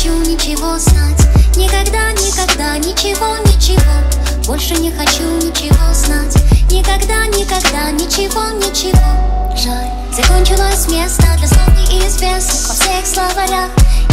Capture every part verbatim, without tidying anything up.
хочу ничего знать. Никогда, никогда, ничего, ничего. Больше не хочу ничего знать. Никогда, никогда, ничего, ничего. Жаль, закончилось место для слов неизвестных во всех словарях.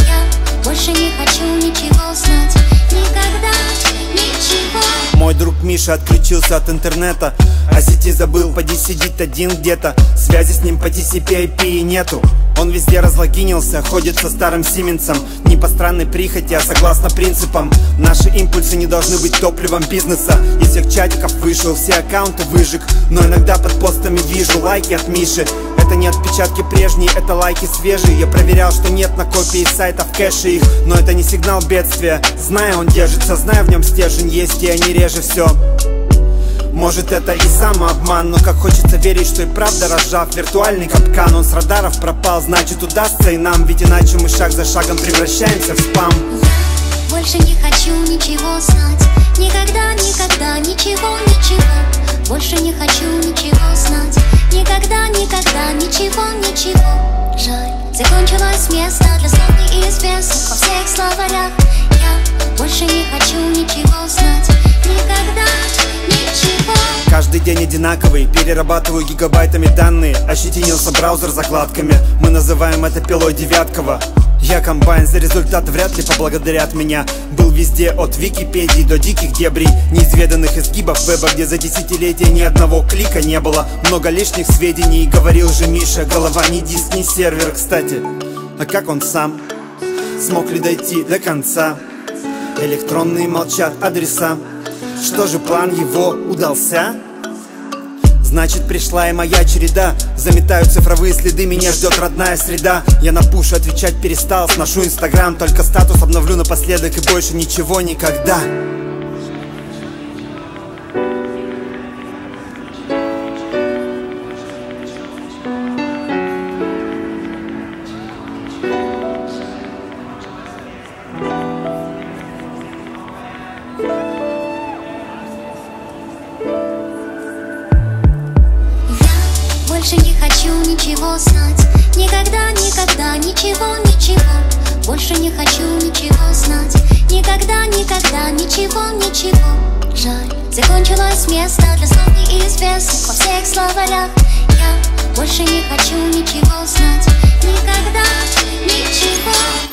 Я больше не хочу ничего знать. Никогда, ничего. Мой друг Миша отключился от интернета, о сети забыл, поди сидит один где-то. Связи с ним по ти си пи ай пи нету. Он везде разлогинился, ходит со старым сименсом. Не по странной прихоти, а согласно принципам. Наши импульсы не должны быть топливом бизнеса. Из всех чатиков вышел, все аккаунты выжег. Но иногда под постами вижу лайки от Миши. Это не отпечатки прежние, это лайки свежие. Я проверял, что нет на копии сайтов кэши их. Но это не сигнал бедствия. Знаю, он держится, знаю, в нем стержень есть, и они реже все. Может, это и самообман, но как хочется верить, что и правда, разжав виртуальный капкан, он с радаров пропал, значит удастся и нам. Ведь иначе мы шаг за шагом превращаемся в спам. Я больше не хочу ничего знать. Никогда, никогда, ничего, ничего. Больше не хочу ничего знать. Никогда, никогда, ничего, ничего. Жаль, закончилось место для слов неизвестных во всех словарях. Я больше не хочу ничего знать. Никогда, ничего. Каждый день одинаковый, перерабатываю гигабайтами данные. Ощетинился браузер закладками, мы называем это пилой девяткого. Я комбайн, за результат вряд ли поблагодарят меня. Был везде, от Википедии до диких дебрей, неизведанных изгибов веба, где за десятилетия ни одного клика не было. Много лишних сведений, говорил же Миша. Голова не диск, не сервер, кстати. А как он сам смог ли дойти до конца? Электронные молчат адреса. Что же, план его удался? Значит, пришла и моя череда. Заметаю цифровые следы, меня ждет родная среда. Я на пуш отвечать перестал, сношу инстаграм. Только статус обновлю напоследок и больше ничего никогда. Больше не хочу ничего знать. Никогда, никогда, ничего, ничего. Больше не хочу ничего знать. Никогда, никогда, ничего, ничего. Жаль, закончилось место для слов неизвестных во всех словарях. Я больше не хочу ничего знать. Никогда, ничего.